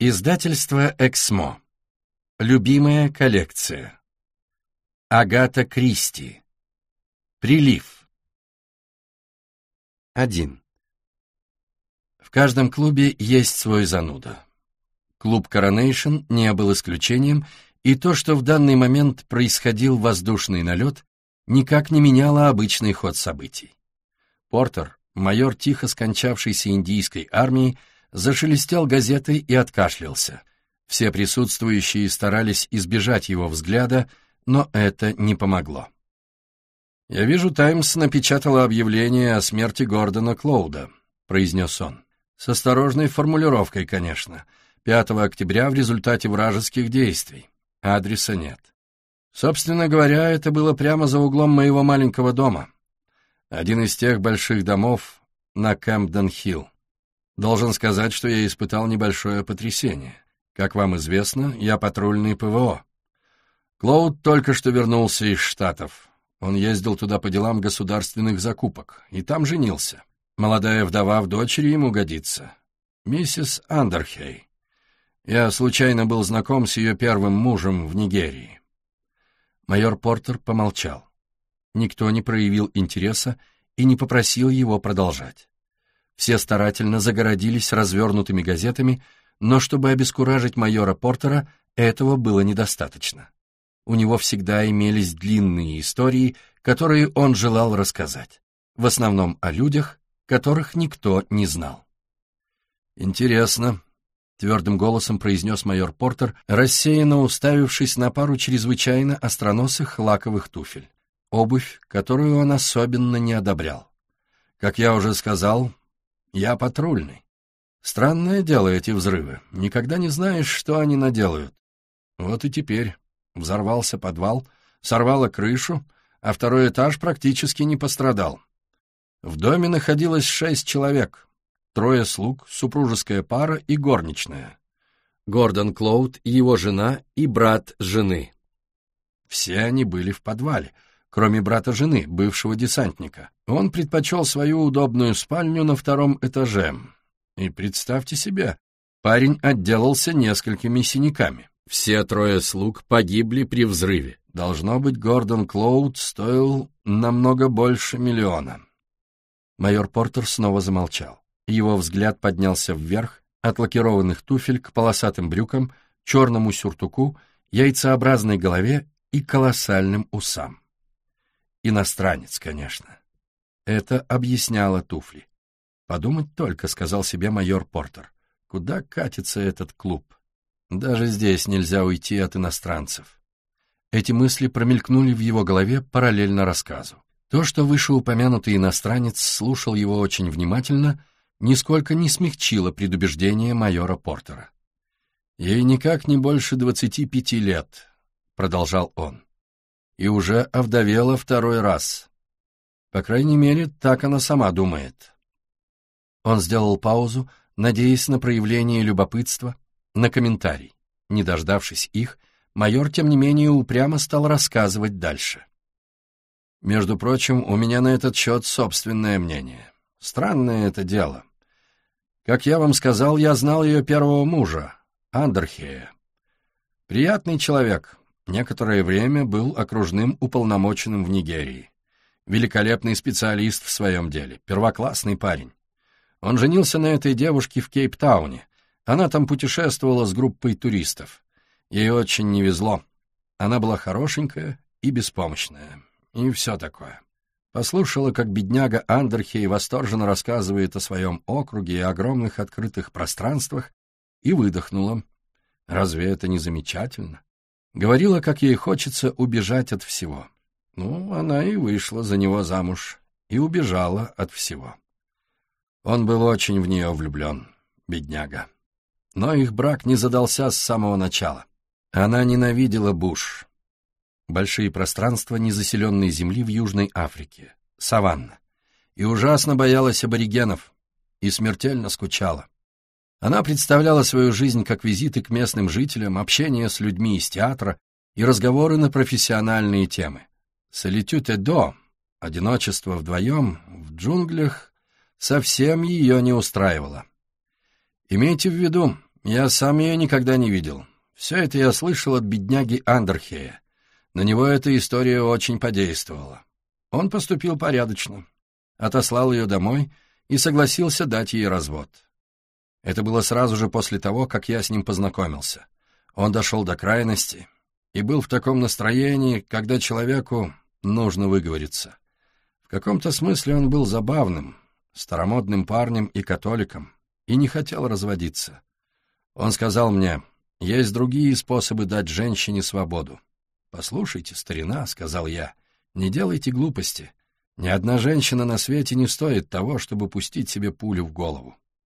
Издательство «Эксмо». Любимая коллекция. Агата Кристи. Прилив. 1. В каждом клубе есть свой зануда. Клуб «Коронейшн» не был исключением, и то, что в данный момент происходил воздушный налет, никак не меняло обычный ход событий. Портер, майор тихо скончавшейся индийской армии, зашелестел газетой и откашлялся. Все присутствующие старались избежать его взгляда, но это не помогло. «Я вижу, «Таймс» напечатала объявление о смерти Гордона Клоуда», — произнес он. «С осторожной формулировкой, конечно. 5 октября в результате вражеских действий. Адреса нет. Собственно говоря, это было прямо за углом моего маленького дома. Один из тех больших домов на Кэмпден-Хилл. Должен сказать, что я испытал небольшое потрясение. Как вам известно, я патрульный ПВО. Клоуд только что вернулся из Штатов. Он ездил туда по делам государственных закупок, и там женился. Молодая вдова в дочери ему годится. Миссис Андерхей. Я случайно был знаком с ее первым мужем в Нигерии». Майор Портер помолчал. Никто не проявил интереса и не попросил его продолжать. Все старательно загородились развернутыми газетами, но чтобы обескуражить майора Портера, этого было недостаточно. У него всегда имелись длинные истории, которые он желал рассказать, в основном о людях, которых никто не знал. «Интересно», — твердым голосом произнес майор Портер, рассеянно уставившись на пару чрезвычайно остроносых лаковых туфель, обувь, которую он особенно не одобрял. «Как я уже сказал, я патрульный. Странное дело эти взрывы. Никогда не знаешь, что они наделают. Вот и теперь. Взорвался подвал, сорвало крышу, а второй этаж практически не пострадал. В доме находилось 6 человек. 3 слуг, супружеская пара и горничная. Гордон Клоуд, его жена и брат жены. Все они были в подвале, кроме брата жены, бывшего десантника. Он предпочел свою удобную спальню на 2 этаже. И представьте себе, парень отделался несколькими синяками. Все 3 слуг погибли при взрыве. Должно быть, Гордон Клоуд стоил намного больше $1 миллиона. Майор Портер снова замолчал. Его взгляд поднялся вверх, от лакированных туфель к полосатым брюкам, черному сюртуку, яйцеобразной голове и колоссальным усам. Иностранец, конечно. Это объясняло туфли. «Подумать только», — сказал себе майор Портер, — «куда катится этот клуб? Даже здесь нельзя уйти от иностранцев». Эти мысли промелькнули в его голове параллельно рассказу. То, что вышеупомянутый иностранец слушал его очень внимательно, нисколько не смягчило предубеждение майора Портера. «Ей никак не больше 25 лет», — продолжал он, — «и уже овдовела 2-й раз. По крайней мере, так она сама думает». Он сделал паузу, надеясь на проявление любопытства, на комментарий. Не дождавшись их, майор, тем не менее, упрямо стал рассказывать дальше. «Между прочим, у меня на этот счет собственное мнение. Странное это дело. Как я вам сказал, я знал ее первого мужа, Андерхея. Приятный человек, некоторое время был окружным уполномоченным в Нигерии. Великолепный специалист в своем деле, первоклассный парень. Он женился на этой девушке в Кейптауне. Она там путешествовала с группой туристов. Ей очень не везло. Она была хорошенькая и беспомощная. И все такое. Послушала, как бедняга Андерхей восторженно рассказывает о своем округе и огромных открытых пространствах, и выдохнула. Разве это не замечательно? Говорила, как ей хочется убежать от всего. Ну, она и вышла за него замуж, и убежала от всего. Он был очень в нее влюблен, бедняга. Но их брак не задался с самого начала. Она ненавидела буш. Большие пространства незаселенной земли в Южной Африке, саванна, и ужасно боялась аборигенов, и смертельно скучала. Она представляла свою жизнь как визиты к местным жителям, общение с людьми из театра и разговоры на профессиональные темы. Солитюд эдо, одиночество вдвоем, в джунглях, совсем ее не устраивало. Имейте в виду, Я сам ее никогда не видел. Все это я слышал от бедняги Андерхея. На него эта история очень подействовала. Он поступил порядочно, отослал ее домой и согласился дать ей развод. Это было сразу же после того, как я с ним познакомился. Он дошел до крайности и был в таком настроении, когда человеку нужно выговориться. В каком-то смысле он был забавным, старомодным парнем и католиком, и не хотел разводиться. Он сказал мне: «Есть другие способы дать женщине свободу». «Послушайте, старина», — сказал я, — «не делайте глупости. Ни одна женщина на свете не стоит того, чтобы пустить себе пулю в голову».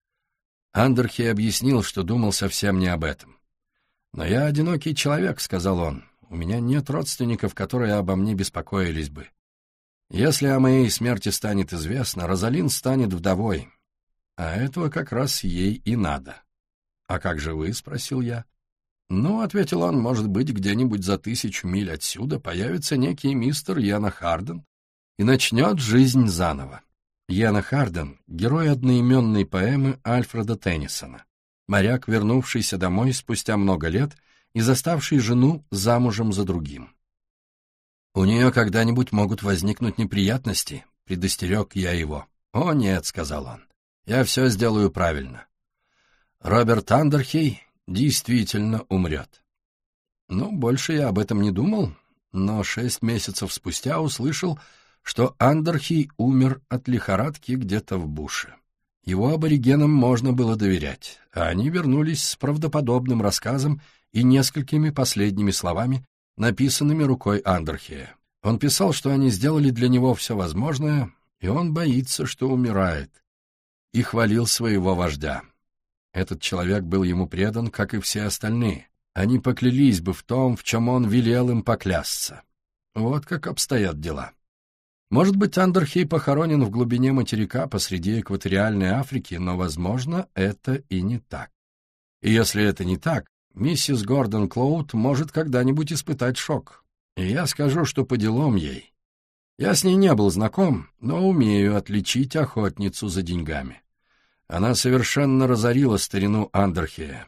Андерхей объяснил, что думал совсем не об этом. «Но я одинокий человек», — сказал он. «У меня нет родственников, которые обо мне беспокоились бы. Если о моей смерти станет известно, Розалин станет вдовой. А этого как раз ей и надо». «А как же вы?» — спросил я. «Ну, — ответил он, — может быть, где-нибудь за 1000 миль отсюда появится некий мистер Яна Харден и начнет жизнь заново». Яна Харден — герой одноименной поэмы Альфреда Теннисона, моряк, вернувшийся домой спустя много лет и заставший жену замужем за другим. «У нее когда-нибудь могут возникнуть неприятности», — предостерег я его. «О, нет», — сказал он, — «я все сделаю правильно. Роберт Андерхей действительно умрет». Ну, больше я об этом не думал, но 6 месяцев спустя услышал, что Андерхей умер от лихорадки где-то в буше. Его аборигенам можно было доверять, а они вернулись с правдоподобным рассказом и несколькими последними словами, написанными рукой Андерхея. Он писал, что они сделали для него все возможное, и он боится, что умирает, и хвалил своего вождя. Этот человек был ему предан, как и все остальные. Они поклялись бы в том, в чем он велел им поклясться. Вот как обстоят дела. Может быть, Андерхей похоронен в глубине материка посреди экваториальной Африки, но, возможно, это и не так. И если это не так, миссис Гордон Клоуд может когда-нибудь испытать шок. И я скажу, что по делам ей. Я с ней не был знаком, но умею отличить охотницу за деньгами. Она совершенно разорила старину Андерхея.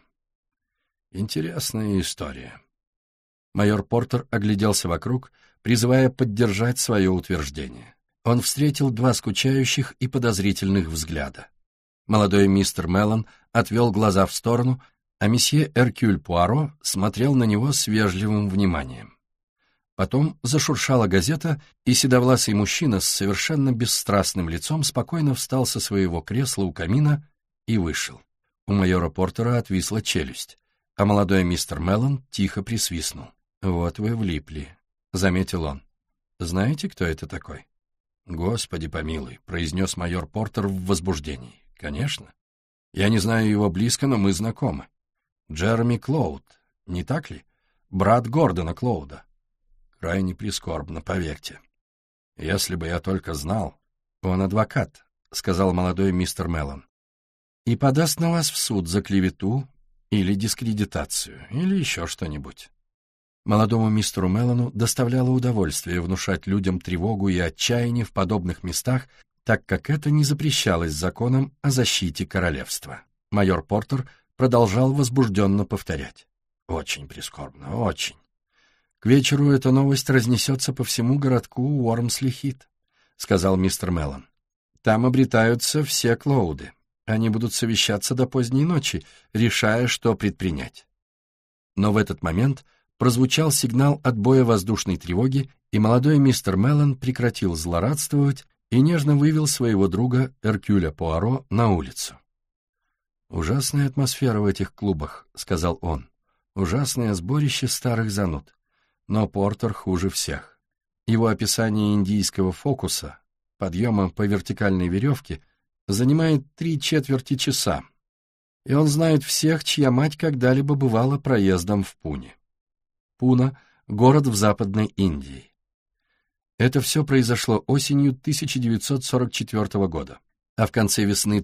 Интересная история. Майор Портер огляделся вокруг, призывая поддержать свое утверждение. Он встретил 2 скучающих и подозрительных взгляда. Молодой мистер Меллон отвел глаза в сторону, а месье Эркюль Пуаро смотрел на него с вежливым вниманием. Потом зашуршала газета, и седовласый мужчина с совершенно бесстрастным лицом спокойно встал со своего кресла у камина и вышел. У майора Портера отвисла челюсть, а молодой мистер Меллон тихо присвистнул. «Вот вы влипли», — заметил он. «Знаете, кто это такой?» «Господи помилуй», — произнес майор Портер в возбуждении. «Конечно. Я не знаю его близко, но мы знакомы. Джереми Клоуд, не так ли? Брат Гордона Клоуда. Крайне прискорбно, поверьте. Если бы я только знал...» «Он адвокат», — сказал молодой мистер Меллон, «и подаст на вас в суд за клевету или дискредитацию, или еще что-нибудь». Молодому мистеру Меллону доставляло удовольствие внушать людям тревогу и отчаяние в подобных местах, так как это не запрещалось законом о защите королевства. Майор Портер продолжал возбужденно повторять. «Очень прискорбно, очень. К вечеру эта новость разнесется по всему городку Уормсли-Хит», — сказал мистер Меллон. «Там обретаются все Клоуды. Они будут совещаться до поздней ночи, решая, что предпринять». Но в этот момент прозвучал сигнал отбоя воздушной тревоги, и молодой мистер Меллон прекратил злорадствовать и нежно вывел своего друга Эркюля Пуаро на улицу. «Ужасная атмосфера в этих клубах», — сказал он. «Ужасное сборище старых зануд. Но Портер хуже всех. Его описание индийского фокуса, подъема по вертикальной веревке, занимает 3/4 часа, и он знает всех, чья мать когда-либо бывала проездом в Пуне. Пуна — город в Западной Индии. Это все произошло осенью 1944 года, а в конце весны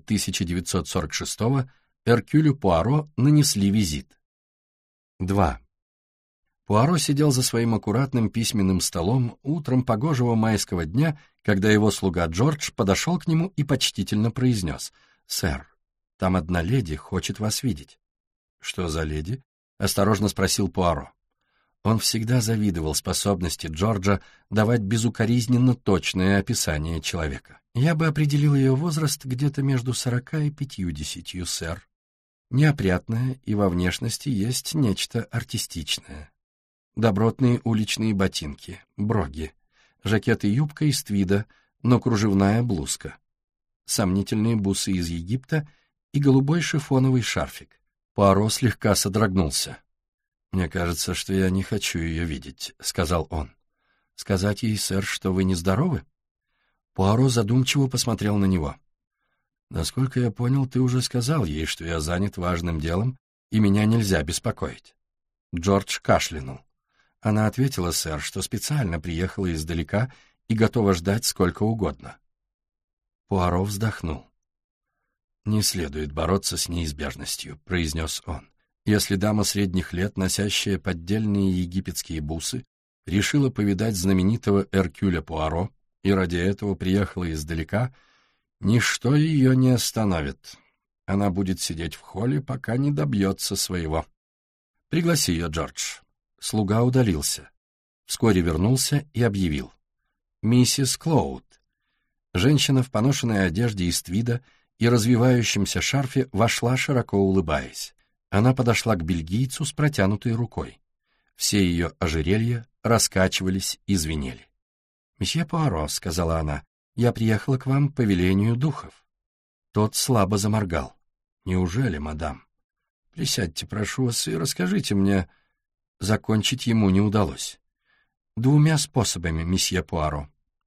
1946 Эркюлю Пуаро нанесли визит. 2. Пуаро сидел за своим аккуратным письменным столом утром погожего майского дня, когда его слуга Джордж подошел к нему и почтительно произнес: «Сэр, там одна леди хочет вас видеть». «Что за леди?» — осторожно спросил Пуаро. Он всегда завидовал способности Джорджа давать безукоризненно точное описание человека. «Я бы определил ее возраст где-то между 40 и 50, сэр. Неопрятная, и во внешности есть нечто артистичное. Добротные уличные ботинки, броги, жакет и юбка из твида, но кружевная блузка, сомнительные бусы из Египта и голубой шифоновый шарфик». Пуаро слегка содрогнулся. «Мне кажется, что я не хочу ее видеть», — сказал он. «Сказать ей, сэр, что вы нездоровы?» Пуаро задумчиво посмотрел на него. «Насколько я понял, ты уже сказал ей, что я занят важным делом, и меня нельзя беспокоить». Джордж кашлянул. Она ответила, сэр, что специально приехала издалека и готова ждать сколько угодно. Пуаро вздохнул. «Не следует бороться с неизбежностью», — произнес он. «Если дама средних лет, носящая поддельные египетские бусы, решила повидать знаменитого Эркюля Пуаро и ради этого приехала издалека, ничто ее не остановит. Она будет сидеть в холле, пока не добьется своего. Пригласи ее, Джордж». Слуга удалился. Вскоре вернулся и объявил. «Миссис Клоуд». Женщина в поношенной одежде из твида и развивающемся шарфе вошла, широко улыбаясь. Она подошла к бельгийцу с протянутой рукой. Все ее ожерелья раскачивались и звенели. «Месье Пуаро», — сказала она, — «я приехала к вам по велению духов». Тот слабо заморгал. «Неужели, мадам? Присядьте, прошу вас, и расскажите мне...» Закончить ему не удалось. «Двумя способами, месье Пуаро.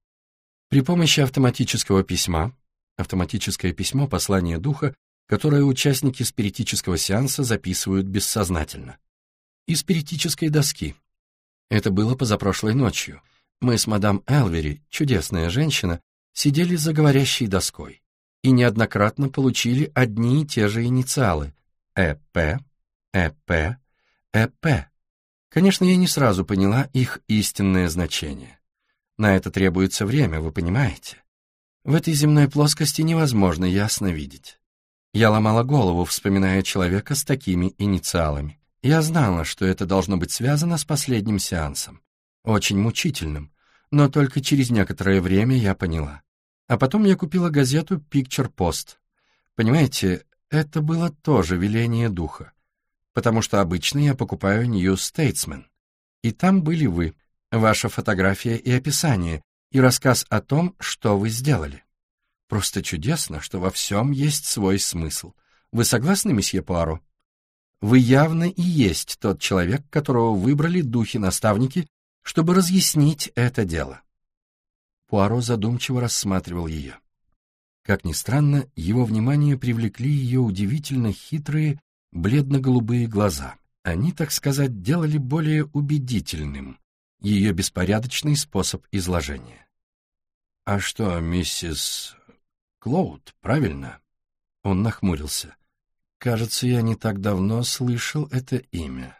При помощи автоматического письма, автоматическое письмо — послание духа, которое участники спиритического сеанса записывают бессознательно, и спиритической доски. Это было позапрошлой ночью. Мы с мадам Элвери, чудесная женщина, сидели за говорящей доской и неоднократно получили одни и те же инициалы — ЭП, ЭП, ЭП. Конечно, я не сразу поняла их истинное значение. На это требуется время, вы понимаете. В этой земной плоскости невозможно ясно видеть. Я ломала голову, вспоминая человека с такими инициалами. Я знала, что это должно быть связано с последним сеансом. Очень мучительным, но только через некоторое время я поняла. А потом я купила газету Picture Post. Понимаете, это было тоже веление духа, потому что обычно я покупаю New Statesman. И там были вы, ваша фотография и описание, и рассказ о том, что вы сделали. Просто чудесно, что во всем есть свой смысл. Вы согласны, месье Пуаро? Вы явно и есть тот человек, которого выбрали духи-наставники, чтобы разъяснить это дело. Пуаро задумчиво рассматривал ее. Как ни странно, его внимание привлекли ее удивительно хитрые, бледно-голубые глаза. Они, так сказать, делали более убедительным ее беспорядочный способ изложения. «А что, миссис Клоуд, правильно?» Он нахмурился. «Кажется, я не так давно слышал это имя».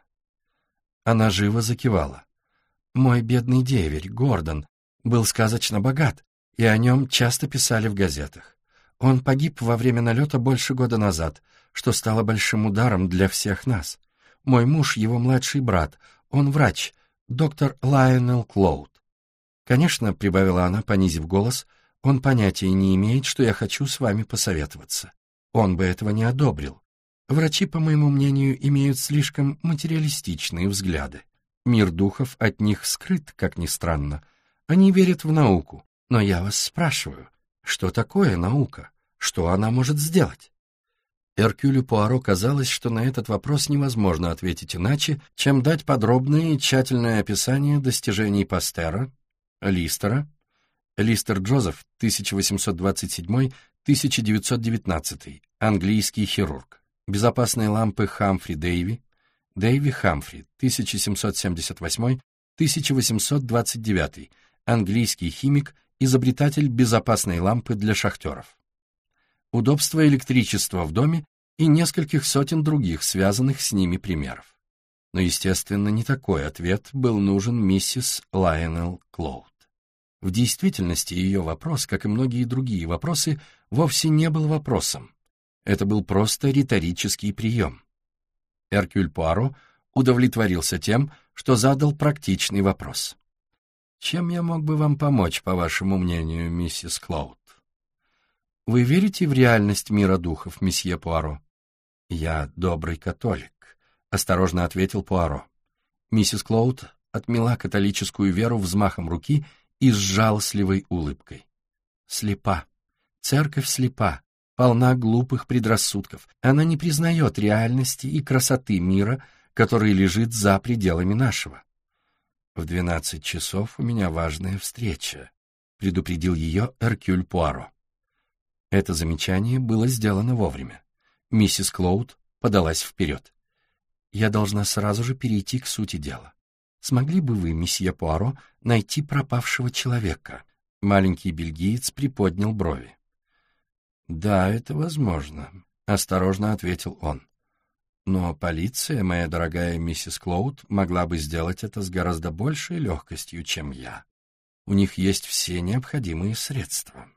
Она живо закивала. «Мой бедный деверь, Гордон, был сказочно богат, и о нем часто писали в газетах. Он погиб во время налета больше года назад, что стало большим ударом для всех нас. Мой муж, его младший брат, он врач, доктор Лайонел Клоуд. Конечно, — прибавила она, понизив голос, — он понятия не имеет, что я хочу с вами посоветоваться. Он бы этого не одобрил. Врачи, по моему мнению, имеют слишком материалистичные взгляды. Мир духов от них скрыт, как ни странно. Они верят в науку. Но я вас спрашиваю, что такое наука? Что она может сделать?» Эркюлю Пуаро казалось, что на этот вопрос невозможно ответить иначе, чем дать подробное и тщательное описание достижений Пастера, Листера, Листер Джозеф, 1827-1919, английский хирург, безопасные лампы Хамфри Дэйви, Дэйви Хамфри, 1778-1829, английский химик, изобретатель безопасной лампы для шахтеров. Удобство электричества в доме и нескольких сотен других связанных с ними примеров. Но, естественно, не такой ответ был нужен миссис Лайонел Клоуд. В действительности ее вопрос, как и многие другие вопросы, вовсе не был вопросом. Это был просто риторический прием. Эркюль Пуаро удовлетворился тем, что задал практичный вопрос. «Чем я мог бы вам помочь, по вашему мнению, миссис Клоуд?» «Вы верите в реальность мира духов, месье Пуаро?» «Я добрый католик», — осторожно ответил Пуаро. Миссис Клоуд отмела католическую веру взмахом руки и с жалостливой улыбкой. «Слепа. Церковь слепа, полна глупых предрассудков. Она не признает реальности и красоты мира, который лежит за пределами нашего. В 12 часов у меня важная встреча», — предупредил ее Эркюль Пуаро. Это замечание было сделано вовремя. Миссис Клоуд подалась вперед. «Я должна сразу же перейти к сути дела. Смогли бы вы, месье Пуаро, найти пропавшего человека?» Маленький бельгиец приподнял брови. «Да, это возможно», — осторожно ответил он. «Но полиция, моя дорогая миссис Клоуд, могла бы сделать это с гораздо большей легкостью, чем я. У них есть все необходимые средства».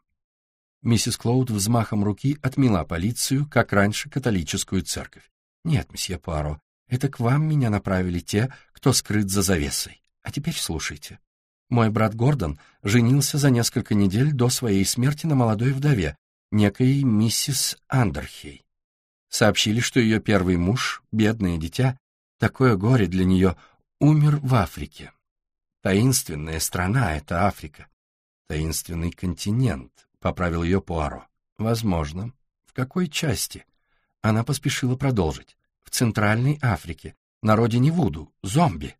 Миссис Клоуд взмахом руки отмела полицию, как раньше католическую церковь. «Нет, месье Пуаро, это к вам меня направили те, кто скрыт за завесой. А теперь слушайте. Мой брат Гордон женился за несколько недель до своей смерти на молодой вдове, некой миссис Андерхей. Сообщили, что ее первый муж, бедное дитя, такое горе для нее, умер в Африке. Таинственная страна — это Африка. Таинственный континент, — поправил ее Пуаро. Возможно. В какой части? Она поспешила продолжить. В Центральной Африке, на родине Вуду, зомби.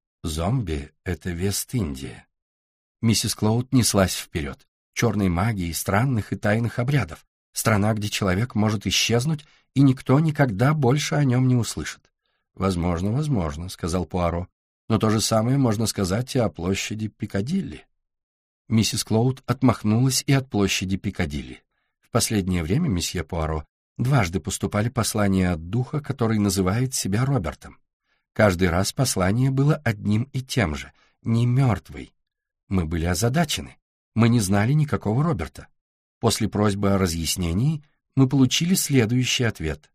Зомби — это Вест-Индия. Миссис Клоуд неслась вперед. Черной магии, странных и тайных обрядов. Страна, где человек может исчезнуть, и никто никогда больше о нем не услышит. «Возможно, возможно», — сказал Пуаро. «Но то же самое можно сказать и о площади Пикадилли». Миссис Клоуд отмахнулась и от площади Пикадилли. «В последнее время, месье Пуаро, дважды поступали послания от духа, который называет себя Робертом. Каждый раз послание было одним и тем же, не мертвый. Мы были озадачены. Мы не знали никакого Роберта. После просьбы о разъяснении мы получили следующий ответ.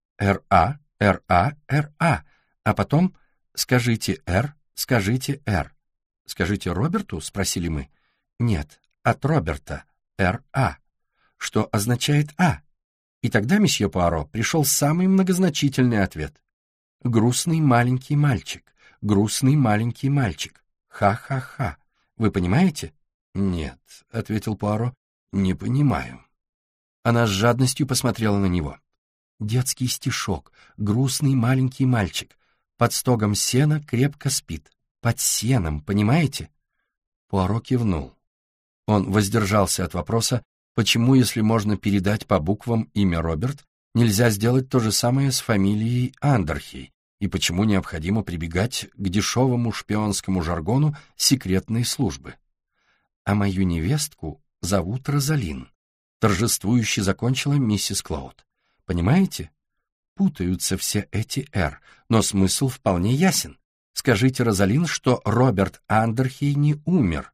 «Р.А., Р.А., Р.А., а потом «Скажите Р, скажите Р». «Скажите Роберту?» — спросили мы. «Нет, от Роберта, Р.А., что означает «А». И тогда, месье Пуаро, пришел самый многозначительный ответ. «Грустный маленький мальчик, грустный маленький мальчик. Ха-ха-ха. Вы понимаете?» «Нет», — ответил Пуаро, — «не понимаю». Она с жадностью посмотрела на него. «Детский стишок, грустный маленький мальчик. Под стогом сена крепко спит. Под сеном, понимаете?» Пуаро кивнул. Он воздержался от вопроса, почему, если можно передать по буквам имя Роберт, нельзя сделать то же самое с фамилией Андерхей, и почему необходимо прибегать к дешевому шпионскому жаргону секретной службы. «А мою невестку зовут Розалин», — торжествующе закончила миссис Клоуд. «Понимаете? Путаются все эти «Р», но смысл вполне ясен. Скажите, Розалин, что Роберт Андерхей не умер».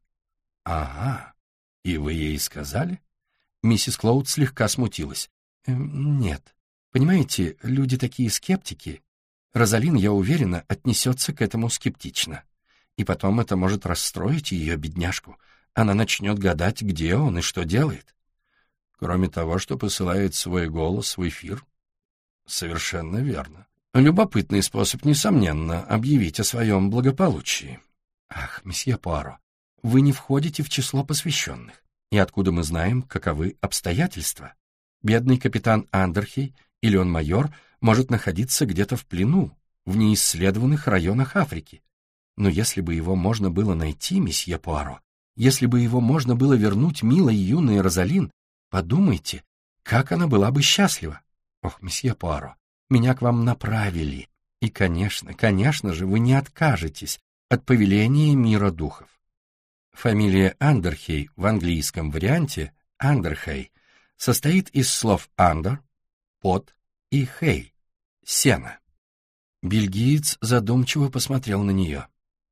«Ага, и вы ей сказали?» Миссис Клоуд слегка смутилась. «Нет. Понимаете, люди такие скептики. Розалин, я уверена, отнесется к этому скептично. И потом это может расстроить ее, бедняжку. Она начнет гадать, где он и что делает. Кроме того, что посылает свой голос в эфир». «Совершенно верно. Любопытный способ, несомненно, объявить о своем благополучии». «Ах, месье Пуаро, вы не входите в число посвященных. И откуда мы знаем, каковы обстоятельства? Бедный капитан Андерхей, или он майор, может находиться где-то в плену, в неисследованных районах Африки. Но если бы его можно было найти, месье Пуаро, если бы его можно было вернуть милой юной Розалин, подумайте, как она была бы счастлива. Ох, месье Пуаро, меня к вам направили. И, конечно же, вы не откажетесь от повеления мира духов. Фамилия Андерхей в английском варианте Андерхей состоит из слов «under», «под» и «хей» — «сено». Бельгиец задумчиво посмотрел на нее.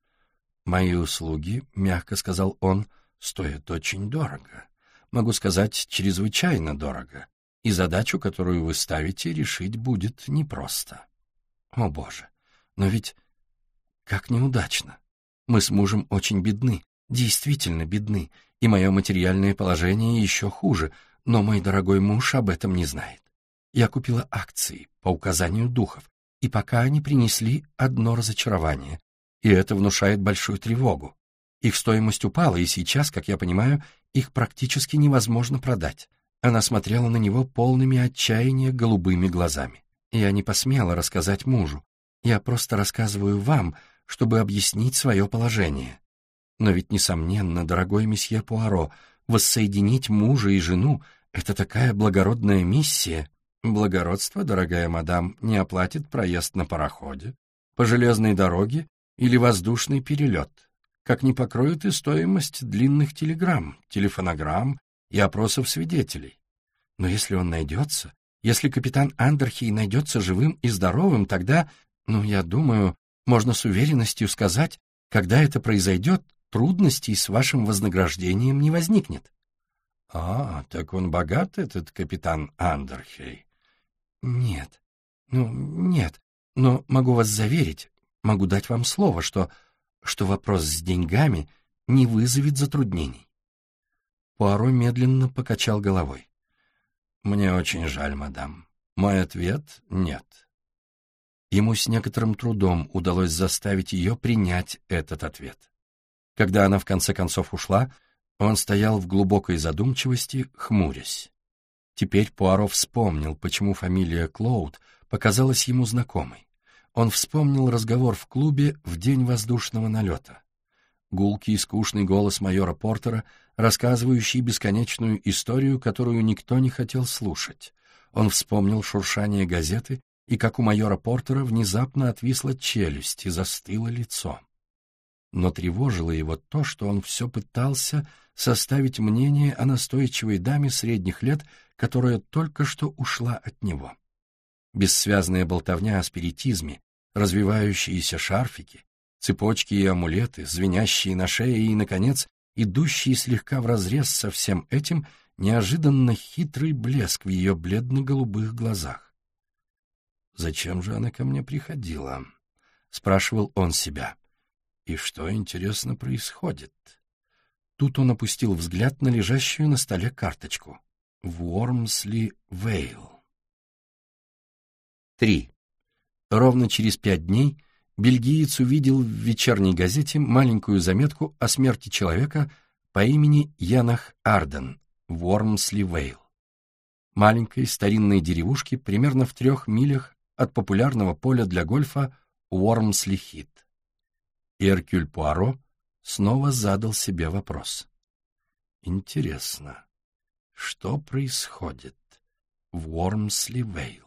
«Мои услуги, — мягко сказал он, — стоят очень дорого. Могу сказать, чрезвычайно дорого. И задачу, которую вы ставите, решить будет непросто». О, Боже! Но ведь как неудачно! Мы с мужем очень бедны, действительно бедны, и мое материальное положение еще хуже, но мой дорогой муж об этом не знает. Я купила акции по указанию духов, и пока они принесли одно разочарование, и это внушает большую тревогу. Их стоимость упала, и сейчас, как я понимаю, их практически невозможно продать. Она смотрела на него полными отчаяния голубыми глазами. Я не посмела рассказать мужу. Я просто рассказываю вам, чтобы объяснить свое положение. Но ведь, несомненно, дорогой месье Пуаро, воссоединить мужа и жену — это такая благородная миссия. Благородство, дорогая мадам, не оплатит проезд на пароходе, по железной дороге или воздушный перелет, как не покроет и стоимость длинных телеграмм, телефонограмм и опросов свидетелей. Но если он найдется, если капитан Андерхей найдется живым и здоровым, тогда, я думаю, можно с уверенностью сказать, когда это произойдет, трудностей с вашим вознаграждением не возникнет. Так он богат, этот капитан Андерхей? Нет, но могу вас заверить, могу дать вам слово, что вопрос с деньгами не вызовет затруднений. Пуаро медленно покачал головой. Мне очень жаль, мадам. Мой ответ — нет. Ему с некоторым трудом удалось заставить ее принять этот ответ. Когда она в конце концов ушла, он стоял в глубокой задумчивости, хмурясь. Теперь Пуаро вспомнил, почему фамилия Клоуд показалась ему знакомой. Он вспомнил разговор в клубе в день воздушного налета. Гулкий и скучный голос майора Портера, рассказывающий бесконечную историю, которую никто не хотел слушать. Он вспомнил шуршание газеты и как у майора Портера внезапно отвисла челюсть и застыло лицо. Но тревожило его то, что он все пытался составить мнение о настойчивой даме средних лет, которая только что ушла от него. Бессвязная болтовня о спиритизме, развивающиеся шарфики, цепочки и амулеты, звенящие на шее и, наконец, идущие слегка вразрез со всем этим, неожиданно хитрый блеск в ее бледно-голубых глазах. «Зачем же она ко мне приходила?» — спрашивал он себя. «И что, интересно, происходит?» Тут он опустил взгляд на лежащую на столе карточку. «Уормсли Вейл». 3. Ровно через 5 дней бельгиец увидел в вечерней газете маленькую заметку о смерти человека по имени Янах Арден в Уормсли Вейл, маленькой старинной деревушке примерно в 3 милях от популярного поля для гольфа Уормсли-Хит. И Эркюль Пуаро снова задал себе вопрос. Интересно, что происходит в Уормсли Вейл?